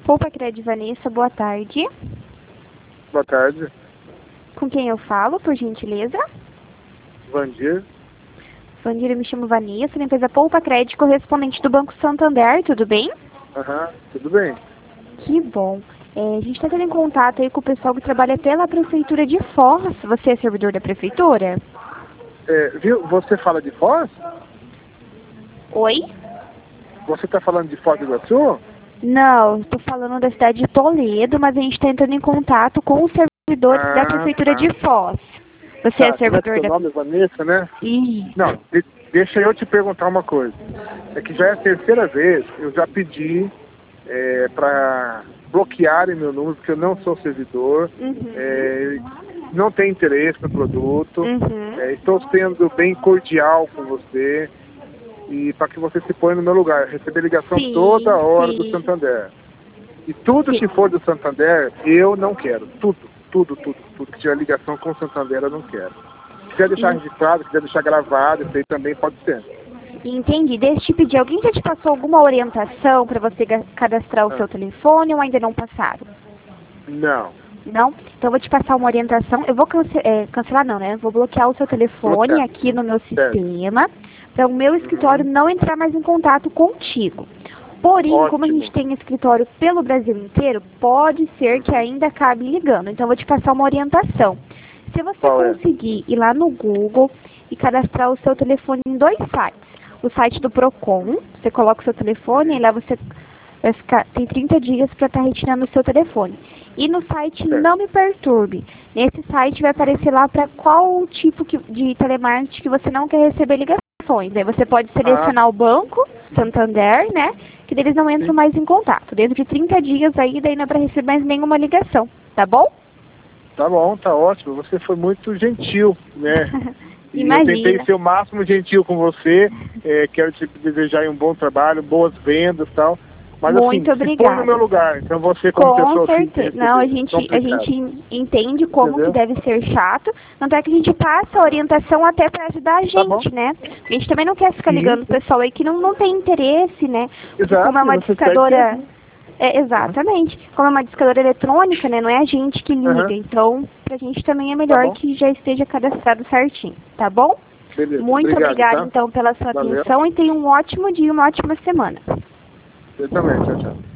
Poupa Crédito Vanessa, boa tarde. Boa tarde. Com quem eu falo, por gentileza? Vandir. Vandir, eu me chamo Vanessa, da empresa Poupa Crédito, correspondente do Banco Santander, tudo bem? Tudo bem. Que bom. A gente está tendo em contato aí com o pessoal que trabalha pela Prefeitura de Foz. Você é servidor da Prefeitura? Viu? Você fala de Foz? Oi? Você está falando de Foz do Iguaçu? Não, estou falando da cidade de Toledo, mas a gente está entrando em contato com os servidores da Prefeitura de Foz. Você é servidor da... Seu nome é Vanessa, né? Isso. Não, deixa eu te perguntar uma coisa. É que já é a terceira vez, eu já pedi para bloquearem meu número, porque eu não sou servidor, não tenho interesse no produto, estou sendo bem cordial com você, e para que você se ponha no meu lugar, receber ligação toda hora do Santander. E tudo que for do Santander, eu não quero. Tudo que tiver ligação com o Santander, eu não quero. Se quiser deixar registrado, se quiser deixar gravado, isso aí também pode ser. Entendi. Deixa eu te pedir, alguém já te passou alguma orientação para você cadastrar o seu telefone ou ainda não passaram? Não. Não? Então eu vou te passar uma orientação. Eu vou cancelar não, né? Vou bloquear o seu telefone aqui no meu sistema, para o meu escritório não entrar mais em contato contigo. Porém, como a gente tem escritório pelo Brasil inteiro, pode ser que ainda acabe ligando. Então eu vou te passar uma orientação. Se você conseguir ir lá no Google e cadastrar o seu telefone em 2 sites. O site do Procon, você coloca o seu telefone e lá você vai ficar, tem 30 dias para estar retirando o seu telefone. E no site Não Me Perturbe. Nesse site vai aparecer lá para qual tipo de telemarketing que você não quer receber ligações. Aí você pode selecionar o banco, Santander, né? Que eles não entram mais em contato. Dentro de 30 dias aí, daí não é para receber mais nenhuma ligação. Tá bom? Tá bom, tá ótimo. Você foi muito gentil, né? Imagina. Eu tentei ser o máximo gentil com você. Quero te desejar um bom trabalho, boas vendas e tal. Mas muito assim, obrigada. se põe no meu lugar. Então você como pessoa... Com certeza. Não, a gente entende como que deve ser chato. Tanto é que a gente passa a orientação até para ajudar a gente, né? A gente também não quer ficar ligando o pessoal aí que não tem interesse, né? Exato. Como é uma discadora... exatamente. Como é uma discadora eletrônica, né? Não é a gente que liga. Então, pra gente também é melhor que já esteja cadastrado certinho. Tá bom? Beleza. Muito obrigada, então, pela sua atenção e tenha um ótimo dia, uma ótima semana. Eu também. Tchau, tchau.